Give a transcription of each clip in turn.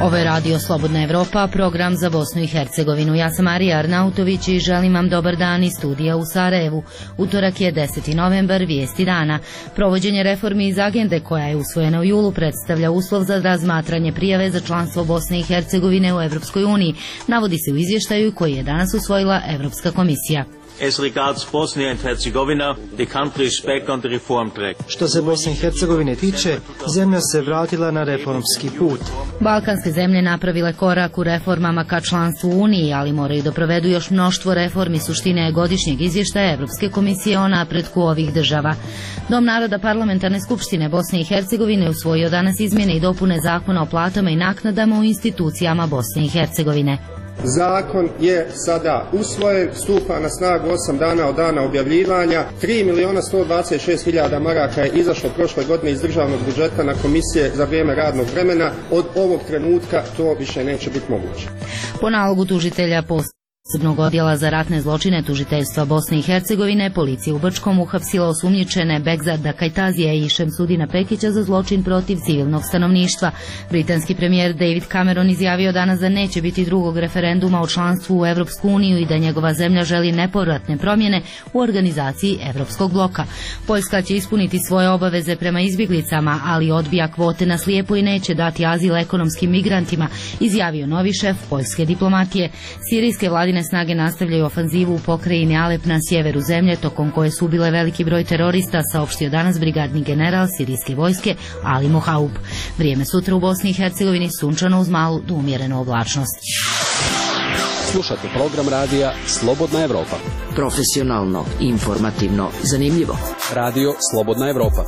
Ovo je Radio Slobodna Evropa, program za Bosnu i Hercegovinu. Ja sam Marija Arnautović i želim vam dobar dan iz studija u Sarajevu. Utorak je 10. novembar, vijesti dana. Provođenje reformi iz agende koja je usvojena u julu predstavlja uslov za razmatranje prijave za članstvo Bosne i Hercegovine u Evropskoj uniji, navodi se u izvještaju koji je danas usvojila Evropska komisija. As regards Bosnia and Herzegovina, the country is back on the reform track. Što se Bosne i Hercegovine tiče, zemlja se vratila na reformski put. Balkanske zemlje napravile korak u reformama ka članstvu u Uniji, ali moraju da provedu još mnoštvo reformi. Suština je godišnjeg izvještaja Evropske komisije o napretku ovih država. Dom naroda Parlamentarne skupštine Bosne i Hercegovine usvojio danas izmjene i dopune zakona o platama i naknadama u institucijama Bosne i Hercegovine. Zakon je sada usvojen, stupa na snagu 8 dana od dana objavljivanja. 3.126.000 maraka je izašlo prošle godine iz državnog budžeta na komisije za vrijeme radnog vremena. Od ovog trenutka to više neće biti moguće. Po nalogu tužitelja posebnog odjela za ratne zločine tužiteljstva Bosne i Hercegovine, policija u Brčkom uhapsila osumnjičene Begzada Kajtazija i Šemsudina Pekića za zločin protiv civilnog stanovništva. Britanski premijer David Cameron izjavio danas da neće biti drugog referenduma o članstvu u Evropsku uniju i da njegova zemlja želi nepovratne promjene u organizaciji Evropskog bloka. Poljska će ispuniti svoje obaveze prema izbjeglicama, ali odbija kvote na slijepo i neće dati azil ekonomskim migrantima, izjavio novi šef poljske diplomatije. Sirijske vladine snage nastavljaju ofanzivu u pokrajini Alep na sjeveru zemlje, tokom koje su ubile veliki broj terorista, saopštio danas brigadni general sirijske vojske Ali Mohaub. Vrijeme sutra u Bosni i Hercegovini sunčano uz malu do umjerenu oblačnost. Slušate program radija Slobodna Evropa. Profesionalno, informativno, zanimljivo. Radio Slobodna Evropa.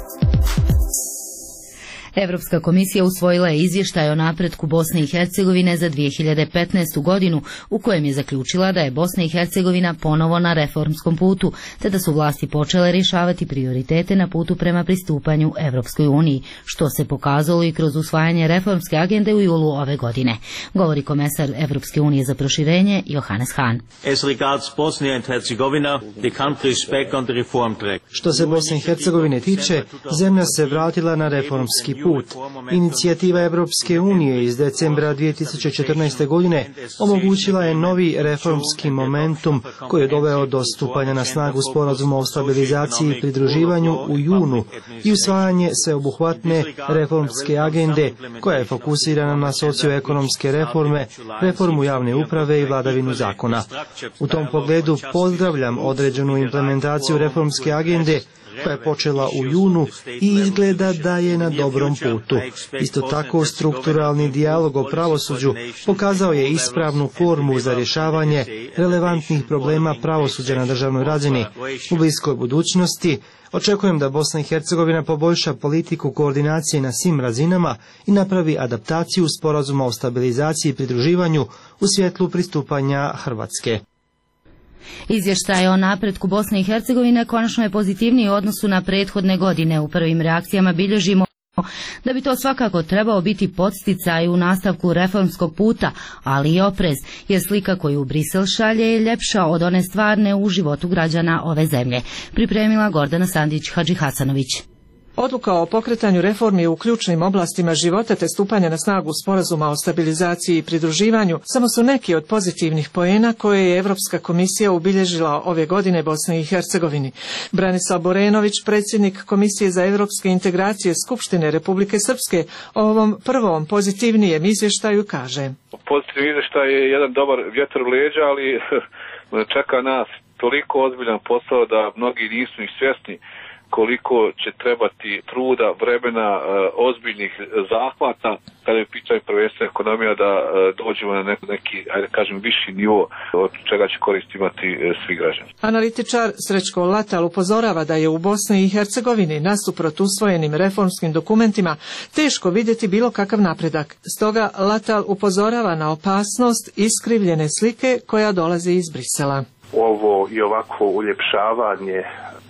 Evropska komisija usvojila je izvještaj o napretku Bosne i Hercegovine za 2015. godinu, u kojem je zaključila da je Bosna i Hercegovina ponovo na reformskom putu, te da su vlasti počele rješavati prioritete na putu prema pristupanju Evropskoj uniji, što se pokazalo i kroz usvajanje reformske agende u julu ove godine. Govori komesar Evropske unije za proširenje Johannes Hahn. As regards Bosnia and Herzegovina, the country is back on the reform track. Što se Bosne i Hercegovine tiče, zemlja se vratila na reformski put. Inicijativa Evropske unije iz decembra 2014. godine omogućila je novi reformski momentum koji je doveo do stupanja na snagu sporazuma o stabilizaciji i pridruživanju u junu i usvajanje sveobuhvatne reformske agende koja je fokusirana na socioekonomske reforme, reformu javne uprave i vladavinu zakona. U tom pogledu pozdravljam određenu implementaciju reformske agende koja je počela u junu i izgleda da je na dobrom putu. Isto tako, strukturalni dijalog o pravosuđu pokazao je ispravnu formu za rješavanje relevantnih problema pravosuđa na državnoj razini. U bliskoj budućnosti očekujem da Bosna i Hercegovina poboljša politiku koordinacije na svim razinama i napravi adaptaciju sporazuma o stabilizaciji i pridruživanju u svjetlu pristupanja Hrvatske. Izvještaj o napretku Bosne i Hercegovine konačno je pozitivniji u odnosu na prethodne godine. U prvim reakcijama bilježimo da bi to svakako trebao biti podsticaj u nastavku reformskog puta, ali i oprez, jer slika koju Brisel šalje je ljepša od one stvarne u životu građana ove zemlje. Pripremila Gordana Sandić-Hadžihasanović. Odluka o pokretanju reformi u ključnim oblastima života te stupanja na snagu sporazuma o stabilizaciji i pridruživanju samo su neki od pozitivnih poena koje je Evropska komisija ubilježila ove godine Bosni i Hercegovini. Branislav Borenović, predsjednik Komisije za evropske integracije Skupštine Republike Srpske, o ovom prvom pozitivnijem izvještaju kaže: Pozitivni izvještaj je jedan dobar vjetar u leđa, ali čeka nas toliko ozbiljan posao da mnogi nisu ni svjesni koliko će trebati truda, vremena, ozbiljnih zahvata, kada je pitanje prvenstveno ekonomija, da dođemo na neki, ajde kažem, viši nivo od čega će korist imati svi građani. Analitičar Srećko Latal upozorava da je u Bosni i Hercegovini nasuprot usvojenim reformskim dokumentima teško vidjeti bilo kakav napredak. Stoga Latal upozorava na opasnost iskrivljene slike koja dolazi iz Brisela. Ovo i ovako uljepšavanje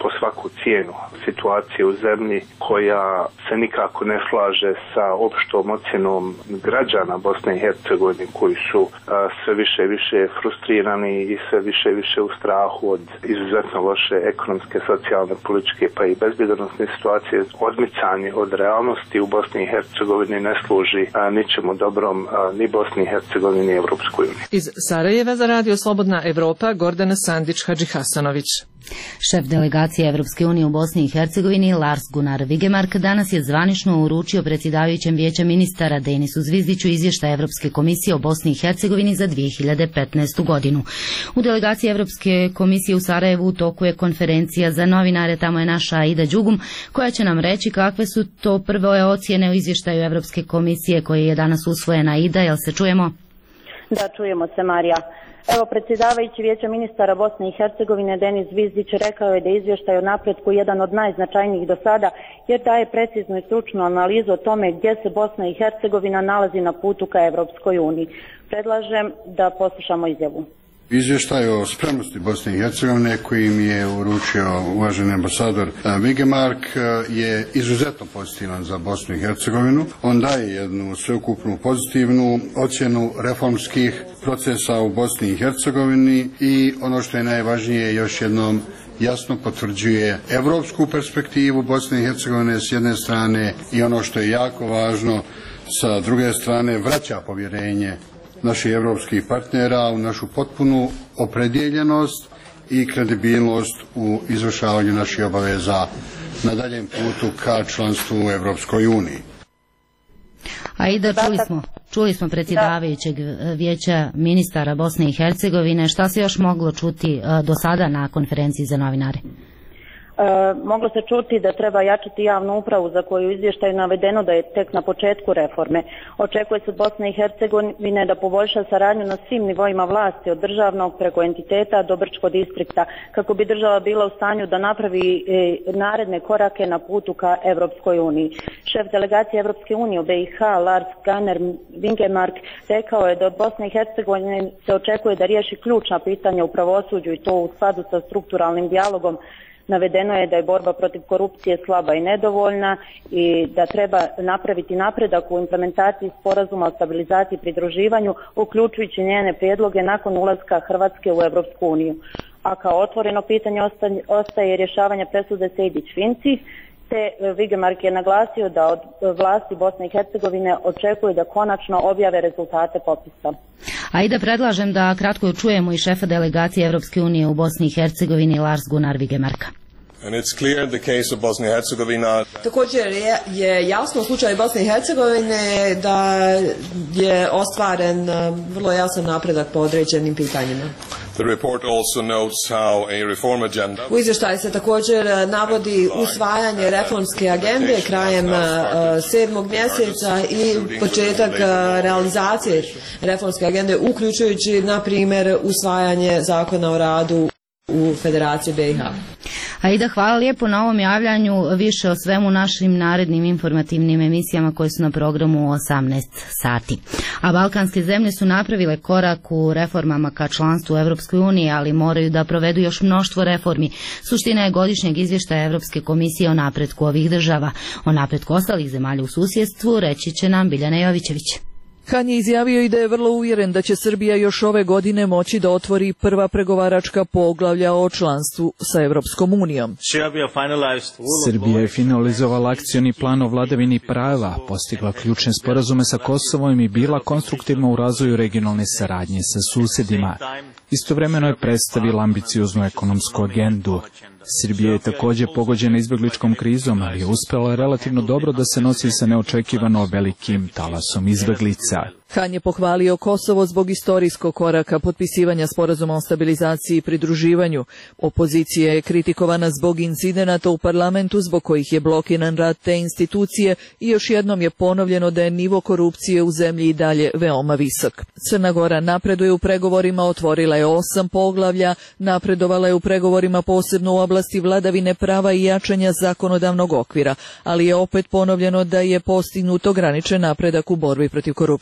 po svaku cijenu situacije u zemlji koja se nikako ne slaže sa opštom ocjenom građana Bosne i Hercegovine koji su sve više i više frustrirani i sve više i više u strahu od izuzetno loše ekonomske, socijalne, političke pa i bezbjednosne situacije. Odmicanje od realnosti u Bosni i Hercegovini ne služi ničemu dobrom ni Bosni i Hercegovini ni Evropskoj uniji. Iz Sarajeva za Radio Slobodna Evropa Gordana Sandić-Hadžihasanović. Šef delegacije Evropske unije u Bosni i Hercegovini Lars Gunnar Vigemark danas je zvanično uručio predsjedavajućem Vijeća ministara Denisu Zvizdiću izvještaj Evropske komisije o Bosni i Hercegovini za 2015. godinu. U delegaciji Evropske komisije u Sarajevu u toku je konferencija za novinare, tamo je naša Aida Đugum koja će nam reći kakve su to prve ocjene u izvještaju Evropske komisije koji je danas usvojen. Aida, jel se čujemo? Da, čujemo se, Marija. Evo, predsjedavajući Vijeća ministara Bosne i Hercegovine Denis Zvizdić rekao je da je izvještaj o napretku jedan od najznačajnijih do sada, jer daje preciznu i stručnu analizu o tome gdje se Bosna i Hercegovina nalazi na putu ka Evropskoj uniji. Predlažem da poslušamo izjavu. Izvještaj o spremnosti Bosne i Hercegovine koji mi je uručio uvaženi ambasador Vigemark je izuzetno pozitivan za Bosnu i Hercegovinu. On daje jednu sveukupnu pozitivnu ocjenu reformskih procesa u Bosni i Hercegovini i ono što je najvažnije još jednom jasno potvrđuje evropsku perspektivu Bosne i Hercegovine s jedne strane i ono što je jako važno sa druge strane vraća povjerenje naših evropskih partnera u našu potpunu opredjeljenost i kredibilnost u izvršavanju naših obaveza na daljem putu ka članstvu u Evropskoj uniji. Aida, čuli smo predsjedavajućeg Vijeća ministara Bosne i Hercegovine. Šta se još moglo čuti do sada na konferenciji za novinare? Moglo se čuti da treba jačati javnu upravu za koju u izvještaju navedeno da je tek na početku reforme. Očekuje se od Bosne i Hercegovine da poboljša saradnju na svim nivoima vlasti, od državnog preko entiteta do Brčkog distrikta, kako bi država bila u stanju da napravi naredne korake na putu ka Evropskoj uniji. Šef delegacije Evropske unije u BiH Lars Gunnar Vigemark rekao je da od Bosne i Hercegovine se očekuje da riješi ključna pitanja u pravosuđu i to u skladu sa strukturalnim dijalogom. Navedeno je da je borba protiv korupcije slaba i nedovoljna i da treba napraviti napredak u implementaciji sporazuma o stabilizaciji i pridruživanju, uključujući njene prijedloge nakon ulaska Hrvatske u Evropsku uniju. A kao otvoreno pitanje ostaje rješavanje presude Sejdić-Finci, te Vigemark je naglasio da od vlasti Bosne i Hercegovine očekuje da konačno objave rezultate popisa. Ajde, predlažem da kratko čujemo i šefa delegacije Evropske unije u Bosni i Hercegovini Lars Gunnar Vigemarka. Također je jasno u slučaju Bosne i Hercegovine da je ostvaren vrlo jasan napredak po određenim pitanjima. U izvještaju se također navodi usvajanje reformske agende krajem 7. mjeseca i početak realizacije reformske agende, uključujući na primjer usvajanje zakona o radu u Federaciji BiH. Aida, hvala lijepo na ovom javljanju, više o svemu našim narednim informativnim emisijama koje su na programu u 18 sati. A balkanske zemlje su napravile korak u reformama ka članstvu u Evropskoj uniji, ali moraju da provedu još mnoštvo reformi. Suština je godišnjeg izvještaja Evropske komisije o napretku ovih država. O napretku ostalih zemalja u susjedstvu reći će nam Biljana Jovićević. Han je izjavio i da je vrlo uvjeren da će Srbija još ove godine moći da otvori prva pregovaračka poglavlja o članstvu sa Evropskom unijom. Srbija je finalizovala akcioni plan o vladavini prava, postigla ključne sporazume sa Kosovom i bila konstruktivna u razvoju regionalne saradnje sa susjedima. Istovremeno je predstavila ambicioznu ekonomsku agendu. Srbija je također pogođena izbjegličkom krizom, ali je uspjela relativno dobro da se nosi sa neočekivano velikim talasom izbjeglica. Han je pohvalio Kosovo zbog istorijskog koraka potpisivanja sporazuma o stabilizaciji i pridruživanju. Opozicija je kritikovana zbog incidenata u parlamentu zbog kojih je blokiran rad te institucije i još jednom je ponovljeno da je nivo korupcije u zemlji i dalje veoma visok. Crna Gora napreduje u pregovorima, otvorila je 8 poglavlja, napredovala je u pregovorima posebno u oblasti vladavine prava i jačanja zakonodavnog okvira, ali je opet ponovljeno da je postignut ograničen napredak u borbi protiv korupcije.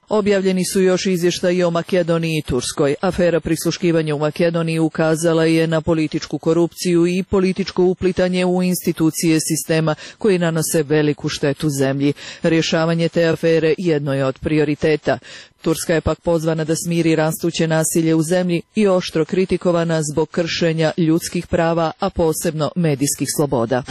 Objavljeni su još izvještaji o Makedoniji i Turskoj. Afera prisluškivanja u Makedoniji ukazala je na političku korupciju i političko uplitanje u institucije sistema koji nanose veliku štetu zemlji. Rješavanje te afere jedno je od prioriteta. Turska je pak pozvana da smiri rastuće nasilje u zemlji i oštro kritikovana zbog kršenja ljudskih prava, a posebno medijskih sloboda.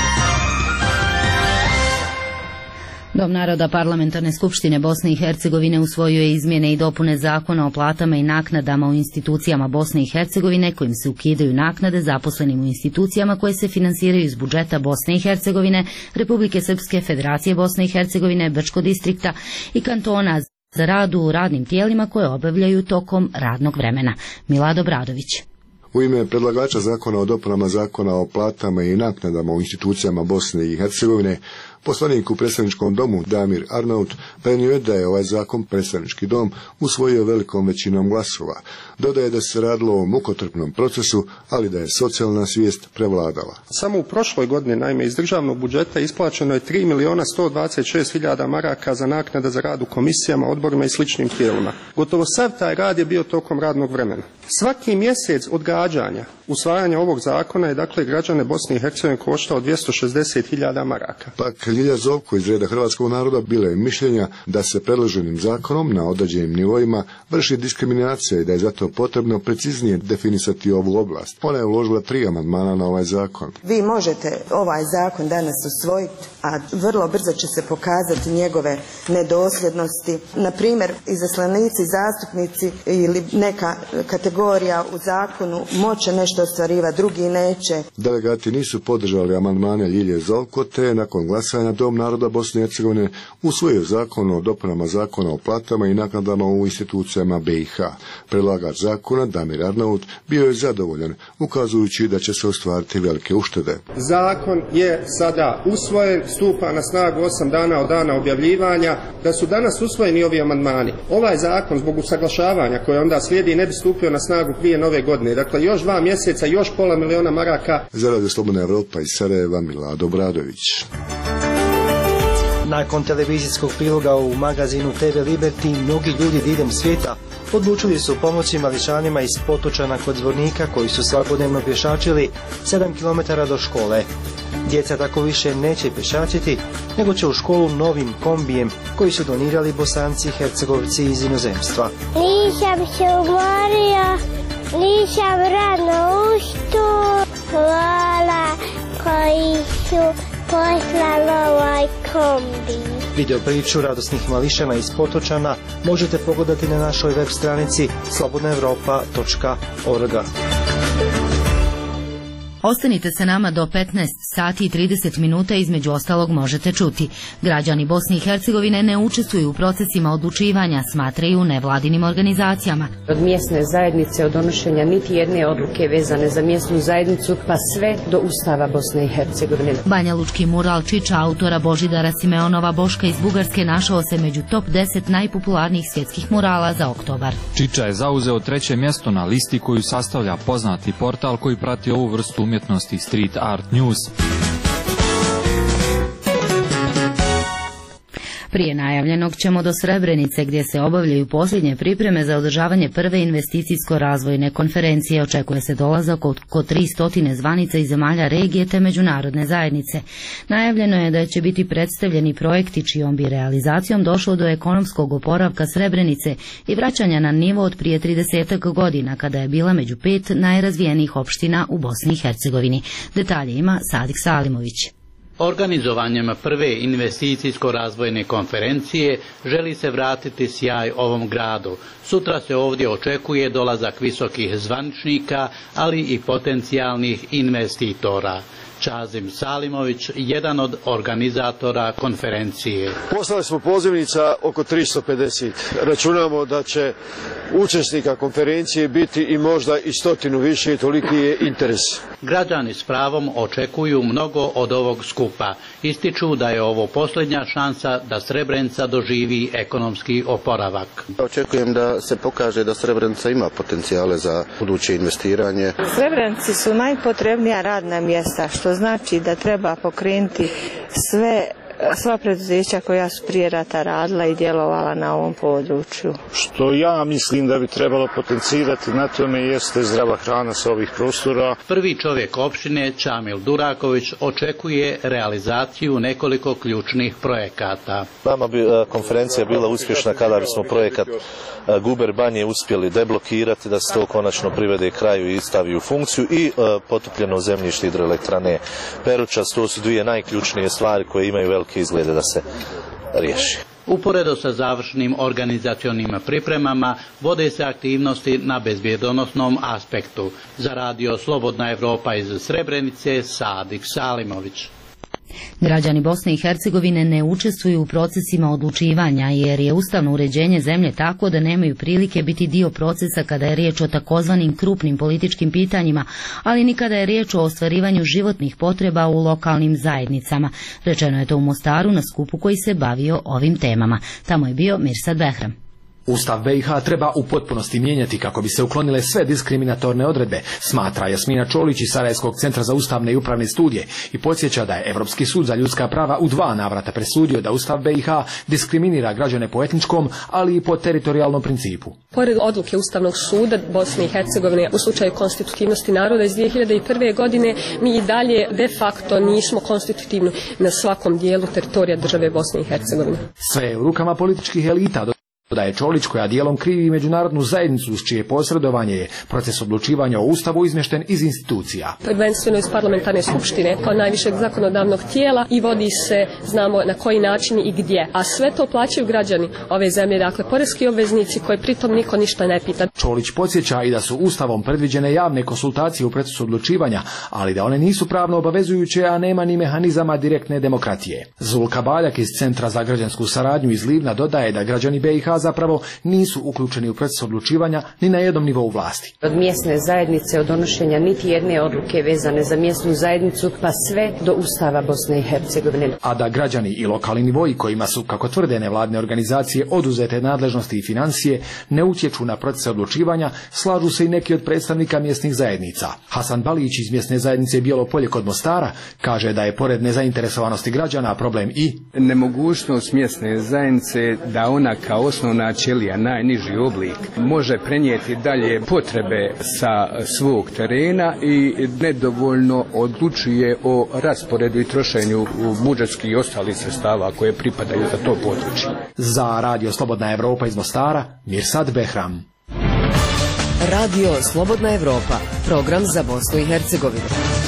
Dom naroda Parlamentarne skupštine Bosne i Hercegovine usvojio je izmjene i dopune zakona o platama i naknadama u institucijama Bosne i Hercegovine kojim se ukidaju naknade zaposlenim u institucijama koje se finansiraju iz budžeta Bosne i Hercegovine, Republike Srpske, Federacije Bosne i Hercegovine, Brčkog distrikta i kantona za rad u radnim tijelima koje obavljaju tokom radnog vremena. Milado Bradović. U ime predlagača zakona o dopunama zakona o platama i naknadama u institucijama Bosne i Hercegovine, poslanik u predstavničkom domu Damir Arnaut prenio je da je ovaj zakon predstavnički dom usvojio velikom većinom glasova. Dodaje da se radilo o mukotrpnom procesu, ali da je socijalna svijest prevladala. Samo u prošloj godini, naime, iz državnog budžeta isplaćeno je 3.126.000 maraka za naknade za rad u komisijama, odborima i sličnim tijelima. Gotovo sav taj rad je bio tokom radnog vremena. Svaki mjesec odgađanja usvajanja ovog zakona je dakle građane Bosne i Hercegovine koštao 260.000 maraka. Pak Ljilja Zovko iz reda hrvatskog naroda bila je mišljenja da se predloženim zakonom na određenim nivoima vrši diskriminacija i da je zato potrebno preciznije definisati ovu oblast. Ona je uložila 3 amandmana na ovaj zakon. Vi možete ovaj zakon danas usvojiti, a vrlo brzo će se pokazati njegove nedosljednosti. Na primjer, izaslanici, zastupnici ili neka kategorija u zakonu moće nešto ostvarivati, drugi neće. Delegati nisu podržali amandmane Ljilje Zovko, te nakon glasanja Dom naroda Bosne i Hercegovine usvojio zakon o dopunama zakona o platama i naknadama u institucijama BiH. Predlagač zakona Damir Arnaut bio je zadovoljan, ukazujući da će se ostvariti velike uštede. Zakon je sada usvojen, stupa na snagu 8 dana od dana objavljivanja. Da su danas usvojeni ovi amandmani, ovaj zakon zbog usaglašavanja koje onda slijedi ne bi stupio na snagu prije nove godine. Dakle, još 2 mjeseca, još $500.000 maraka. Za Radio Slobodna Evropa iz Sarajeva, Milado Bradović. Nakon televizijskog priloga u magazinu TV Liberty, mnogi ljudi diljem svijeta odlučili su pomoći mališanima iz Potočana kod Zvornika koji su svakodnevno pješačili 7 km do škole. Djeca tako više neće pješačiti, nego će u školu novim kombijem koji su donirali Bosanci i Hercegovci iz inozemstva. Nisam se umorio, nisam rano ustao, hvala koji su poslali ovaj kombi. Video priču radosnih mališana iz Potočana možete pogledati na našoj web stranici slobodnaevropa.org. Ostanite sa nama do 15 sati i 30 minuta, između ostalog možete čuti. Građani Bosne i Hercegovine ne učestvuju u procesima odlučivanja, smatraju nevladinim organizacijama. Od mjesne zajednice, od donošenja niti jedne odluke vezane za mjesnu zajednicu, pa sve do Ustava Bosne i Hercegovine. Banjalučki mural Čiča autora Božidara Simeonova Boška iz Bugarske našao se među top 10 najpopularnijih svjetskih murala za oktobar. Čiča je zauzeo 3. mjesto na listi koju sastavlja poznati portal koji prati ovu vrstu umjetnosti Street Art News. Prije najavljenog ćemo do Srebrenice gdje se obavljaju posljednje pripreme za održavanje prve investicijsko-razvojne konferencije. Očekuje se dolazak oko 300 zvanica iz zemalja regije te međunarodne zajednice. Najavljeno je da će biti predstavljeni projekti čijom bi realizacijom došlo do ekonomskog oporavka Srebrenice i vraćanja na nivo od prije 30 godina kada je bila među 5 najrazvijenijih opština u Bosni i Hercegovini. Detalje ima Sadik Salimović. Organizovanjem prve investicijsko-razvojne konferencije želi se vratiti sjaj ovom gradu. Sutra se ovdje očekuje dolazak visokih zvaničnika, ali i potencijalnih investitora. Čazim Salimović, jedan od organizatora konferencije. Poslali smo pozivnica oko 350. Računamo da će učesnika konferencije biti i možda i 100 više i toliki je interes. Građani s pravom očekuju mnogo od ovog skupa. Ističu da je ovo posljednja šansa da Srebrenica doživi ekonomski oporavak. Očekujem da se pokaže da Srebrenica ima potencijale za buduće investiranje. Srebrenici su najpotrebnija radna mjesta, što znači da treba pokrenuti sve sva preduzeća koja su prije rata radila i djelovala na ovom području. Što ja mislim da bi trebalo potencirati na tome jeste zdrava hrana sa ovih prostora. Prvi čovjek opštine Čamil Duraković očekuje realizaciju nekoliko ključnih projekata. Nama bi konferencija bila uspješna kada bismo projekat Guber Banje uspjeli deblokirati, da se to konačno privede kraju i stavi u funkciju, i potopljeno zemljište hidroelektrane Peručac. To su dvije najključnije stvari koje imaju velike izglede da se riješi. Uporedo sa završnim organizacionim pripremama vode se aktivnosti na bezbjedonosnom aspektu. Za radio Slobodna Evropa iz Srebrenice, Sadik Salimović. Građani Bosne i Hercegovine ne učestvuju u procesima odlučivanja jer je ustavno uređenje zemlje tako da nemaju prilike biti dio procesa kada je riječ o takozvanim krupnim političkim pitanjima, ali ni kada je riječ o ostvarivanju životnih potreba u lokalnim zajednicama. Rečeno je to u Mostaru na skupu koji se bavio ovim temama. Tamo je bio Mirsad Behram. Ustav BiH treba u potpunosti mijenjati kako bi se uklonile sve diskriminatorne odredbe, smatra Jasmina Čolić iz Sarajevskog centra za ustavne i upravne studije i podsjeća da je Europski sud za ljudska prava u 2 navrata presudio da Ustav BiH diskriminira građane po etničkom, ali i po teritorijalnom principu. Pored odluke Ustavnog suda Bosne i Hercegovine u slučaju konstitutivnosti naroda iz 2001. godine, mi i dalje de facto nismo konstitutivni na svakom dijelu teritorija države Bosne i Hercegovine. Sve je u rukama političkih elita, da je Čolić, koja dijelom krivi međunarodnu zajednicu uz čije posredovanje je proces odlučivanja o Ustavu izmješten iz institucija. Prvenstveno iz parlamentarne skupštine kao najvišeg zakonodavnog tijela i vodi se, znamo na koji način i gdje. A sve to plaćaju građani ove zemlje, dakle poreski obveznici koje pritom niko ništa ne pita. Čolić podsjeća i da su Ustavom predviđene javne konsultacije u procesu odlučivanja, ali da one nisu pravno obavezujuće, a nema ni mehanizama direktne demokratije. Zulka Baljak iz Centra za građansku saradnju iz Livna dodaje da građani BiH zapravo nisu uključeni u proces odlučivanja ni na jednom nivou vlasti. Od mjesne zajednice, od donošenja niti jedne odluke vezane za mjesnu zajednicu, pa sve do Ustava Bosne i Hercegovine. A da građani i lokalni nivoji kojima su, kako tvrde nevladine organizacije, oduzete nadležnosti i financije, ne utječu na proces odlučivanja, slažu se i neki od predstavnika mjesnih zajednica. Hasan Balić iz mjesne zajednice Bijelo Polje kod Mostara kaže da je pored nezainteresovanosti građana problem i nemogućnost mjesne zajednice da ona kao osnovna ćelija, najniži oblik, može prenijeti dalje potrebe sa svog terena i nedovoljno odlučuje o rasporedu i trošenju budžetskih i ostalih sredstava koje pripadaju za to područje. Za radio Slobodna Evropa iz Mostara, Mirsad Behram. Radio Slobodna Evropa, program za Bosnu i Hercegovinu.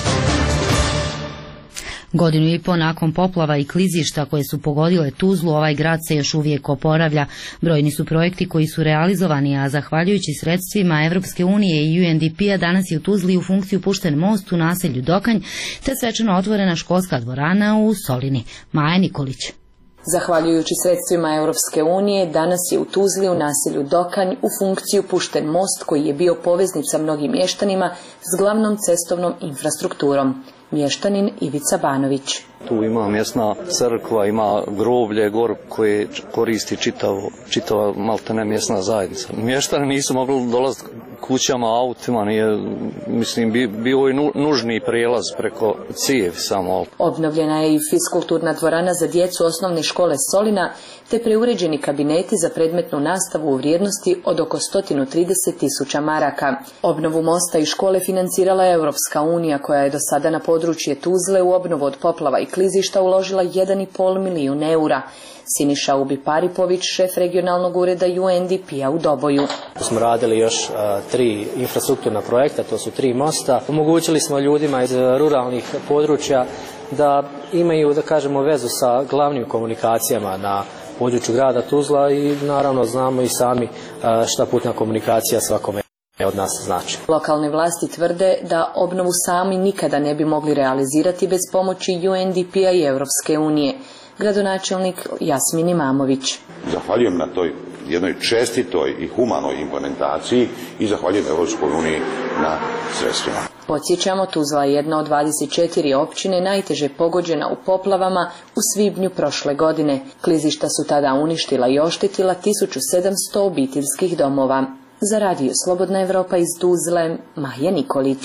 Godinu i po nakon poplava i klizišta koje su pogodile Tuzlu, ovaj grad se još uvijek oporavlja. Brojni su projekti koji su realizovani, a zahvaljujući sredstvima Evropske unije i UNDP-a danas je u Tuzli u funkciju pušten most u naselju Dokanj, te svečano otvorena školska dvorana u Solini. Maja Nikolić. Zahvaljujući sredstvima Europske unije, danas je u Tuzli u naselju Dokanj u funkciju pušten most koji je bio poveznica mnogim mještanima s glavnom cestovnom infrastrukturom. Mještanin Ivica Banović. Tu ima mjesna crkva, ima groblje gor koje koristi čitava maltene mjesna zajednica. Mještani nisu mogli dolaziti kućama, autima, mislim, bio je nužni prijelaz preko cijevi samo. Obnovljena je i fiskulturna dvorana za djecu osnovne škole Solina, te preuređeni kabineti za predmetnu nastavu u vrijednosti od oko 130.000 maraka. Obnovu mosta i škole financirala je Europska unija, koja je do sada na područje Tuzle u obnovu od poplava i klizišta uložila 1,5 milijun eura. Siniša Ubi-Paripović, šef regionalnog ureda UNDP-a u Doboju. Smo radili još 3 infrastrukturna projekta, to su 3 mosta. Omogućili smo ljudima iz ruralnih područja da imaju, da kažemo, vezu sa glavnim komunikacijama na području grada Tuzla i naravno znamo i sami šta putna komunikacija svakome od nas znači. Lokalne vlasti tvrde da obnovu sami nikada ne bi mogli realizirati bez pomoći UNDP-a i Europske unije. Gradonačelnik Jasmin Imamović. Zahvaljujem na toj jednoj čestitoj i humanoj implementaciji i zahvaljujem Europskoj uniji na sredstvima. Podsjećamo, Tuzla je jedna od 24 općine najteže pogođena u poplavama u svibnju prošle godine. Klizišta su tada uništila i oštetila 1700 obiteljskih domova. Za radio Slobodna Evropa iz Tuzle, Maja Nikolić.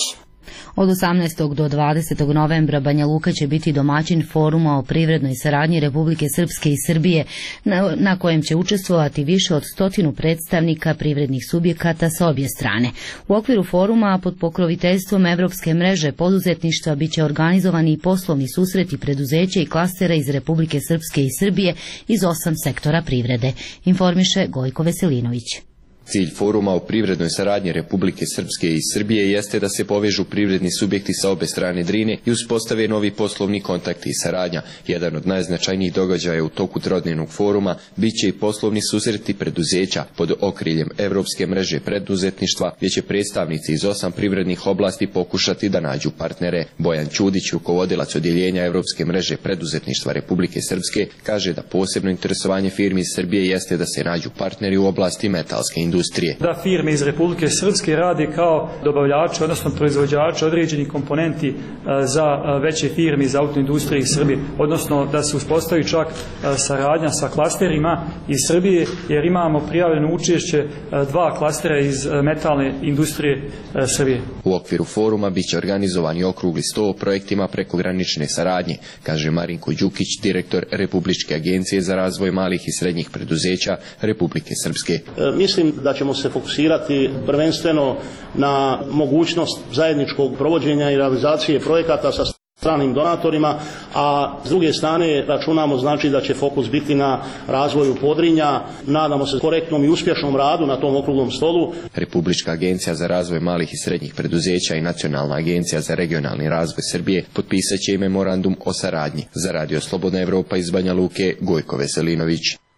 Od 18. do 20. novembra Banja Luka će biti domaćin foruma o privrednoj saradnji Republike Srpske i Srbije, na kojem će učestvovati više od 100 predstavnika privrednih subjekata sa obje strane. U okviru foruma, pod pokroviteljstvom Evropske mreže poduzetništva, biće organizovani i poslovni susreti preduzeća i klastera iz Republike Srpske i Srbije iz 8 sektora privrede, informiše Gojko Veselinović. Cilj foruma o privrednoj saradnji Republike Srpske i Srbije jeste da se povežu privredni subjekti sa obe strane Drine i uspostave novi poslovni kontakti i saradnja. Jedan od najznačajnijih događaja u toku trodnevnog foruma biće i poslovni susreti preduzeća pod okriljem Evropske mreže preduzetništva, gdje će predstavnici iz 8 privrednih oblasti pokušati da nađu partnere. Bojan Ćudić, rukovodilac odjeljenja Evropske mreže preduzetništva Republike Srpske, kaže da posebno interesovanje firmi iz Srbije jeste da se nađu partneri u oblasti metalske industrije. Da firme iz Republike Srpske rade kao dobavljači, odnosno proizvođači određenih komponenti za veće firme iz autoindustrije iz Srbije, odnosno da se uspostavi čak saradnja sa klasterima iz Srbije, jer imamo prijavljeno učešće 2 klastera iz metalne industrije Srbije. U okviru foruma biće organizovani okrugli sto o projektima prekogranične saradnje, kaže Marinko Đukić, direktor Republičke agencije za razvoj malih i srednjih preduzeća Republike Srpske. Mislim da ćemo se fokusirati prvenstveno na mogućnost zajedničkog provođenja i realizacije projekata sa stranim donatorima, a s druge strane računamo znači da će fokus biti na razvoju Podrinja. Nadamo se korektnom i uspješnom radu na tom okruglom stolu. Republička agencija za razvoj malih i srednjih preduzeća i Nacionalna agencija za regionalni razvoj Srbije potpisat će i memorandum o saradnji. Za Radio Slobodna Evropa iz Banja Luke, Gojko Veselinović.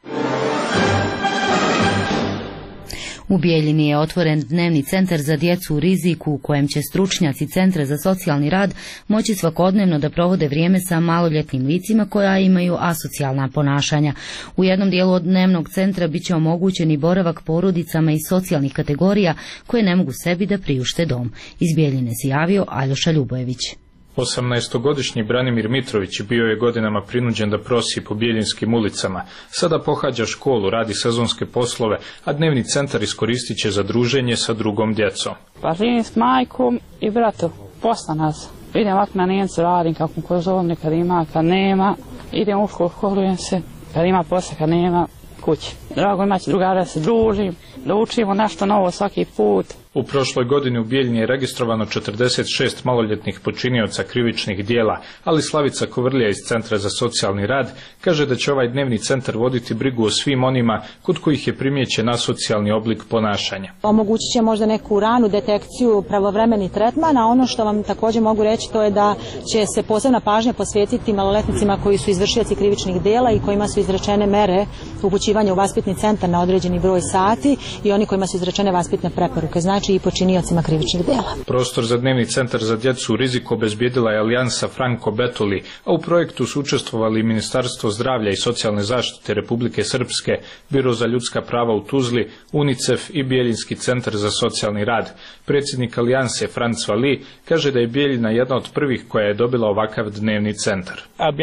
U Bijeljini je otvoren dnevni centar za djecu u riziku u kojem će stručnjaci Centra za socijalni rad moći svakodnevno da provode vrijeme sa maloljetnim licima koja imaju asocijalna ponašanja. U jednom dijelu od dnevnog centra biće omogućen i boravak porodicama iz socijalnih kategorija koje ne mogu sebi da priušte dom. Iz Bijeljine se javio Aljoša Ljubojević. 18-godišnji Branimir Mitrović bio je godinama prinuđen da prosi po bijeljinskim ulicama. Sada pohađa školu, radi sezonske poslove, a dnevni centar iskoristit će za druženje sa drugom djecom. Pa živim s majkom i bratom, posla nas. Idem ovako na Nijemcu, radim kako kozovni, kad ima, kad nema. Idem u školu, školujem se, kad ima posla, kad nema, kući. Drago imati drugara da se družim, da učimo nešto novo svaki put. U prošloj godini u Bijeljini je registrovano 46 maloljetnih počinioca krivičnih dijela, ali Slavica Kovrlja iz Centra za socijalni rad kaže da će ovaj dnevni centar voditi brigu o svim onima kod kojih je primijećen asocijalni oblik ponašanja. Omogućit će možda neku ranu detekciju, pravovremeni tretman, a ono što vam također mogu reći to je da će se posebna pažnja posvetiti maloletnicima koji su izvršioci krivičnih dijela i kojima su izrečene mere upućivanja u vaspitni centar na određeni broj sati i oni kojima su izrečene vaspitne preporuke. Znači i počiniocima krivičnih djela. Prostor za dnevni centar za djecu u riziku obezbijedila je Alijansa Franko Betuli, a u projektu su učestvovali Ministarstvo zdravlja i socijalne zaštite Republike Srpske, Biro za ljudska prava u Tuzli, UNICEF i Bijeljinski centar za socijalni rad. Predsjednik Alijanse Franc Vali kaže da je Bijeljina jedna od prvih koja je dobila ovakav dnevni centar.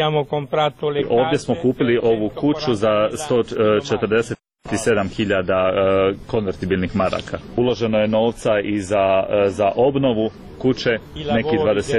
Ovdje smo kupili ovu kuću za 147.000 konvertibilnih maraka. Uloženo je novca i za obnovu kuće, neki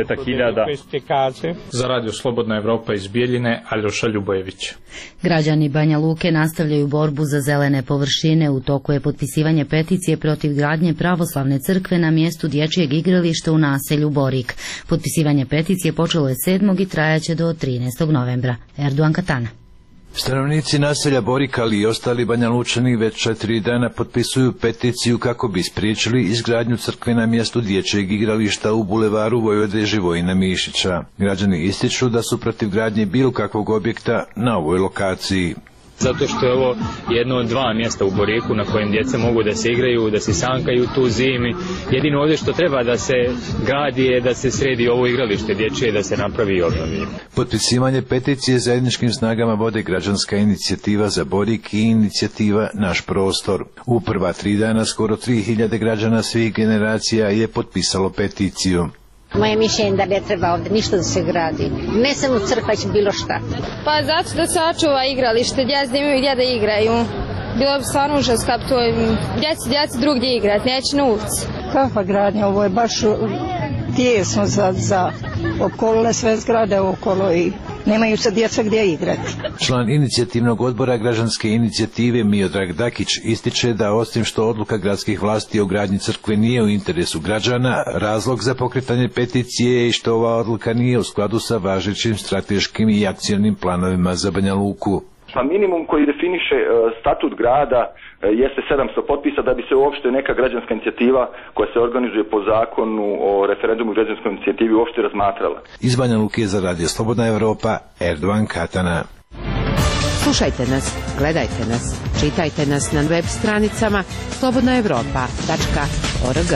20.000. Za Radio Slobodna Evropa iz Bijeljine, Aljoša Ljubojević. Građani Banja Luke nastavljaju borbu za zelene površine. U toku je potpisivanje peticije protiv gradnje pravoslavne crkve na mjestu dječjeg igrališta u naselju Borik. Potpisivanje peticije počelo je 7. i trajaće do 13. novembra. Erdogan Katana. Stanovnici naselja Borik, ali i ostali Banjalučani već 4 dana potpisuju peticiju kako bi spriječili izgradnju crkve na mjestu dječjeg igrališta u bulevaru Vojvode Živojina Mišića. Građani ističu da su protiv gradnje bilo kakvog objekta na ovoj lokaciji. Zato što je ovo jedno od 2 mjesta u Boriku na kojem djeca mogu da se igraju, da se sankaju tu zimi. Jedino ovdje što treba da se gradi je da se sredi ovo igralište dječje, da se napravi i obnovi. Potpisivanje peticije zajedničkim snagama vode građanska inicijativa za Borik i inicijativa Naš prostor. U prva 3 dana skoro 3000 građana svih generacija je potpisalo peticiju. Moje mišljenje da ne treba ovdje ništa da se gradi. Ne samo crkva, će bilo šta. Pa zato da se očuva igralište, djeca da imaju gdje da igraju. Bilo bi stvarno užas kad to djeca drugdje igrati, neće na ulici. Kakva gradnja, ovo je baš tijesno za okolne sve zgrade okolo i nemaju se djeca gdje igrati. Član inicijativnog odbora građanske inicijative Miodrag Dakić ističe da osim što odluka gradskih vlasti o gradnji crkve nije u interesu građana, razlog za pokretanje peticije je i što ova odluka nije u skladu sa važećim strateškim i akcionim planovima za Banja Luku. Minimum koji definiše statut grada jeste 700 potpisa da bi se uopšte neka građanska inicijativa koja se organizuje po zakonu o referendumu i građanskoj inicijativi uopšte razmatrala. Iz Banja Luke za Radio Slobodna Evropa, Erdovan Katana. Slušajte nas, gledajte nas, čitajte nas na web stranicama slobodnaevropa.org.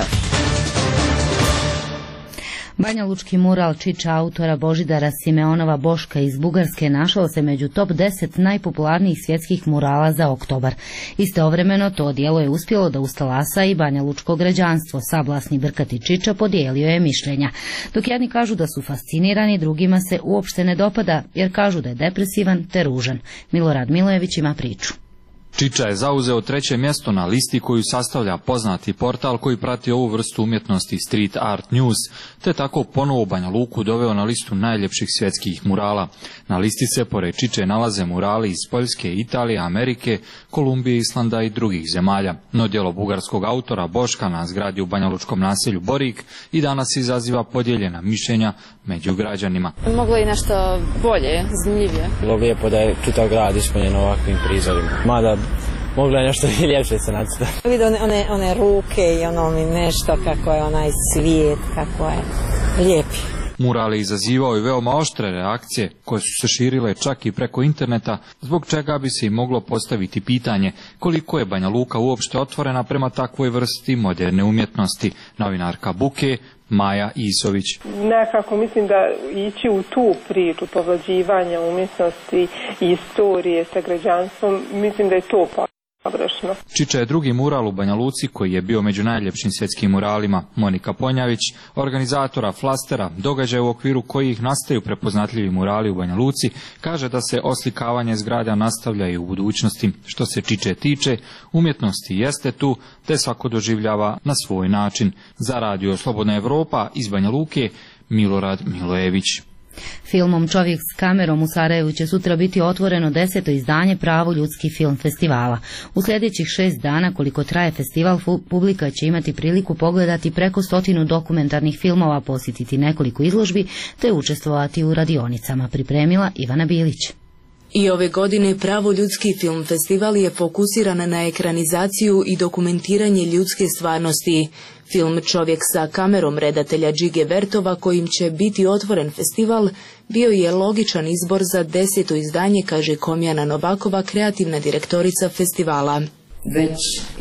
Banjalučki mural Čiča autora Božidara Simeonova Boška iz Bugarske našao se među top 10 najpopularnijih svjetskih murala za oktobar. Istovremeno to djelo je uspjelo da ustalasa i banjalučko građanstvo. Sablasni Brkati Čiča podijelio je mišljenja. Dok jedni kažu da su fascinirani, drugima se uopšte ne dopada jer kažu da je depresivan te ružan. Milorad Milojević ima priču. Čiča je zauzeo 3. mjesto na listi koju sastavlja poznati portal koji prati ovu vrstu umjetnosti Street Art News, te tako ponovo Banja Luku doveo na listu najljepših svjetskih murala. Na listi se pored Čiče nalaze murali iz Poljske, Italije, Amerike, Kolumbije, Islanda i drugih zemalja. No djelo bugarskog autora Boška na zgradi u banjalučkom naselju Borik i danas izaziva podijeljena mišljenja među građanima. Moglo je nešto bolje, zanimljivije. Bilo lijepo da je čitav grad ispunjen ovakvim prizorima. Mada mogla je nešto i ljepše se nacrtati. Vidio one ruke i ono mi nešto kako je onaj svijet, kako je lijepi. Mural je izazivao i veoma oštre reakcije koje su se širile čak i preko interneta, zbog čega bi se i moglo postaviti pitanje koliko je Banja Luka uopšte otvorena prema takvoj vrsti moderne umjetnosti. Novinarka Buke Maja Isović. Nekako mislim da ići u tu priču povlađivanja umjetnosti i istorije sa građanstvom, mislim da je to pogrešno. Čiča je drugi mural u Banja Luci koji je bio među najljepšim svjetskim muralima. Monika Ponjavić, organizatora Flastera, događaja u okviru kojih nastaju prepoznatljivi murali u Banja Luci, kaže da se oslikavanje zgrada nastavlja i u budućnosti. Što se Čiče tiče, umjetnosti jeste tu, te svako doživljava na svoj način. Za Radio Slobodna Evropa iz Banja Luke, Milorad Milojević. Filmom Čovjek s kamerom u Sarajevu će sutra biti otvoreno 10. izdanje Pravo ljudski film festivala. U sljedećih 6 dana koliko traje festival, publika će imati priliku pogledati preko 100 dokumentarnih filmova, posjetiti nekoliko izložbi te učestvovati u radionicama, pripremila Ivana Bilić. I ove godine Pravo ljudski film festival je fokusiran na ekranizaciju i dokumentiranje ljudske stvarnosti. Film Čovjek sa kamerom redatelja Džige Vertova, kojim će biti otvoren festival, bio je logičan izbor za 10. izdanje, kaže Komjana Novakova, kreativna direktorica festivala. Već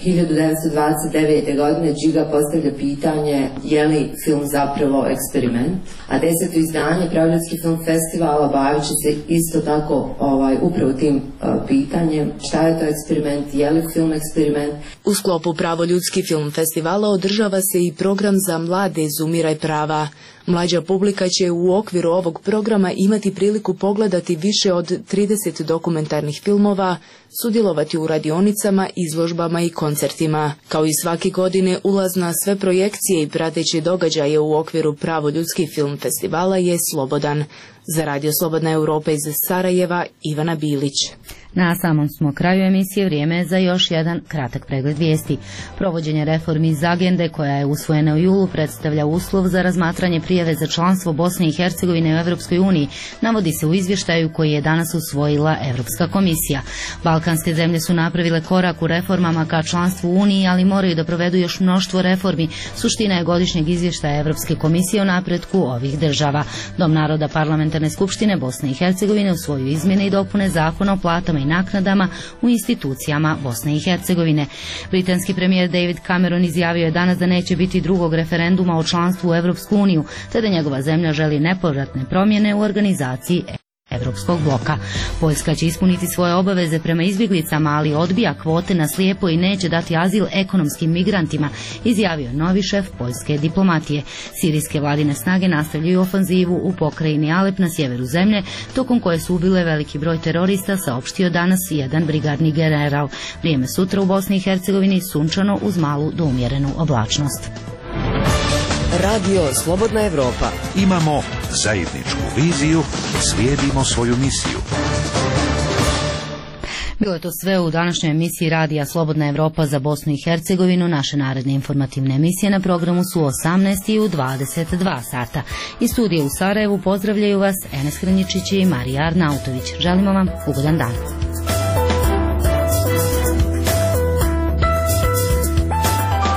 1929. godine Džiga postavlja pitanje je li film zapravo eksperiment, a 10. izdanje Pravo ljudski film festivala bavit će se isto tako upravo tim pitanjem šta je to eksperiment, je li film eksperiment. U sklopu Pravo ljudski film festivala održava se i program za mlade Izumiraj prava. Mlađa publika će u okviru ovog programa imati priliku pogledati više od 30 dokumentarnih filmova, sudjelovati u radionicama, izložbama i koncertima. Kao i svake godine, ulaz na sve projekcije i prateće događaje u okviru Pravo ljudski film festivala je slobodan. Za Radio Slobodna Evropa iz Sarajeva, Ivana Bilić. Na samom smo kraju emisije, vrijeme je za još jedan kratak pregled vijesti. Provođenje reformi iz agende koja je usvojena u julu predstavlja uslov za razmatranje prijave za članstvo Bosne i Hercegovine u Europskoj uniji, navodi se u izvještaju koji je danas usvojila Europska komisija. Balkanske zemlje su napravile korak u reformama ka članstvu u Uniji, ali moraju da provedu još mnoštvo reformi. Suština je godišnjeg izvještaja Europske komisije o napretku ovih država. Dom naroda Parlamentarne skupštine Bosne i Hercegovine usvoju izmjene i dopune zakona o platama i naknadama u institucijama Bosne i Hercegovine. Britanski premijer David Cameron izjavio je danas da neće biti drugog referenduma o članstvu u Europsku uniju, te da njegova zemlja želi nepovratne promjene u organizaciji Evropskog bloka. Poljska će ispuniti svoje obaveze prema izbjeglicama, ali odbija kvote na slijepo i neće dati azil ekonomskim migrantima, izjavio novi šef poljske diplomatije. Sirijske vladine snage nastavljaju ofanzivu u pokrajini Alep na sjeveru zemlje, tokom koje su ubile veliki broj terorista, saopštio danas jedan brigadni general. Vrijeme sutra u Bosni i Hercegovini sunčano uz malu do umjerenu oblačnost. Radio Slobodna Evropa. Imamo zajedničku viziju, slijedimo svoju misiju. Bilo je to sve u današnjoj emisiji Radija Slobodna Evropa za Bosnu i Hercegovinu. Naše naredne informativne emisije na programu su 18 i u 22 sata. Iz studija u Sarajevu pozdravljaju vas Enes Hranjičić i Marija Arnautović. Želimo vam ugodan dan.